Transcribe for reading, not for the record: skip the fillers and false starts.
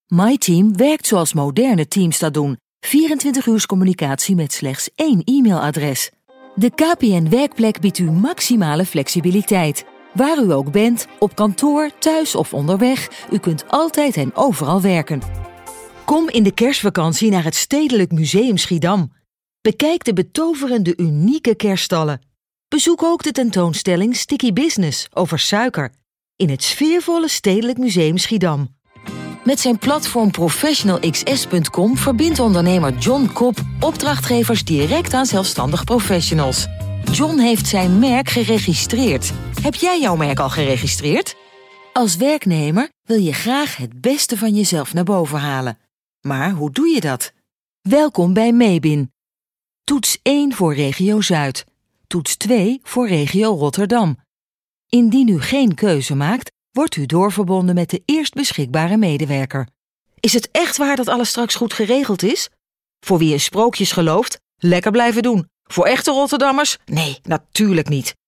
MyTeam werkt zoals moderne teams dat doen. 24 uur communicatie met slechts 1 e-mailadres. De KPN Werkplek biedt u maximale flexibiliteit. Waar u ook bent, op kantoor, thuis of onderweg, u kunt altijd en overal werken. Kom in de kerstvakantie naar het Stedelijk Museum Schiedam. Bekijk de betoverende, unieke kerststallen. Bezoek ook de tentoonstelling Sticky Business over suiker in het sfeervolle Stedelijk Museum Schiedam. Met zijn platform professionalxs.com verbindt ondernemer John Kopp opdrachtgevers direct aan zelfstandig professionals. John heeft zijn merk geregistreerd. Heb jij jouw merk al geregistreerd? Als werknemer wil je graag het beste van jezelf naar boven halen. Maar hoe doe je dat? Welkom bij Mebin. Toets 1 voor regio Zuid. Toets 2 voor regio Rotterdam. Indien u geen keuze maakt, wordt u doorverbonden met de eerst beschikbare medewerker. Is het echt waar dat alles straks goed geregeld is? Voor wie in sprookjes gelooft, lekker blijven doen. Voor echte Rotterdammers? Nee, natuurlijk niet.